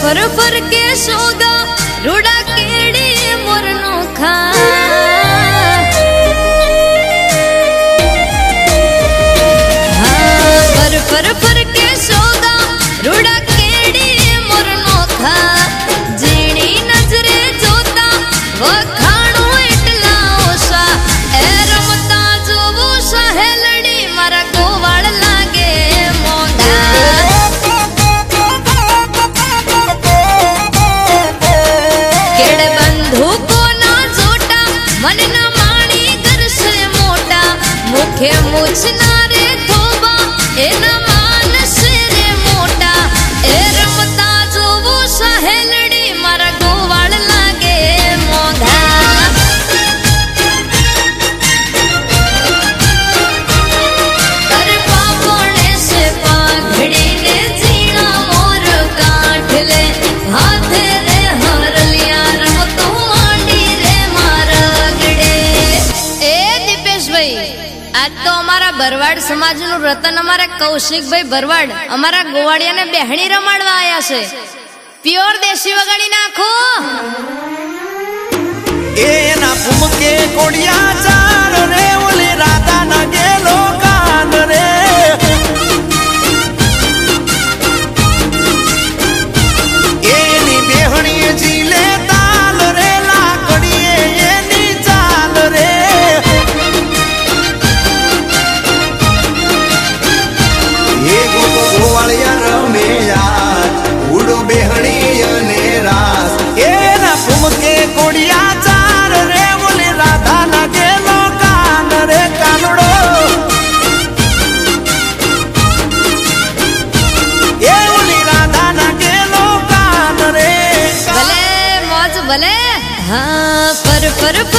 फर फर के सोगा रूड़ा केड़ी मोरनो खा फर फर फर के सोगा रूड़ा केड़ी मोरनो खा जीणी नजरे जोता वो खाणो इटला ओसा ए रमता जो वो सहेलड़ी मारा गोवाड़ लागे मोगा केड़े बंधु को ना जोटा मन ना माणी घर से मोटा मुखे मुछ ना रे थोबा ए ना मान से रे मोटा ए रमता जो वो सहेलड़ी मारा गोवाड़ लागे मोगा कर पापोने से पाघड़ी ने जीना मोर काट ले हाथ रे हरलिया रम तू आंडी रे मारा गड़े ए दीपेश भाई आज तो हमारा भरवाड़ समाज नु रतन हमारा कौशिक भाई भरवाड़ हमारा गोवाड़िया ने बेहणी रमाड़वा आया से प्योर देसी वगाड़ी नाखो ए ना फुमके कोड़िया चार रे ओले राधा ना गेलो कान रे ए नी बेहणी जीले ताल रे लाकड़िए ए नी चाल रे ए गोवालिया रमे यार उड़ो बेहणी ने रास ए ना फुमके कोड़िया चार रे बोले राधा ना गेलो कान रे कानड़ो ए बोली राधा ना गेलो कान रे भले मौज भले हाँ पर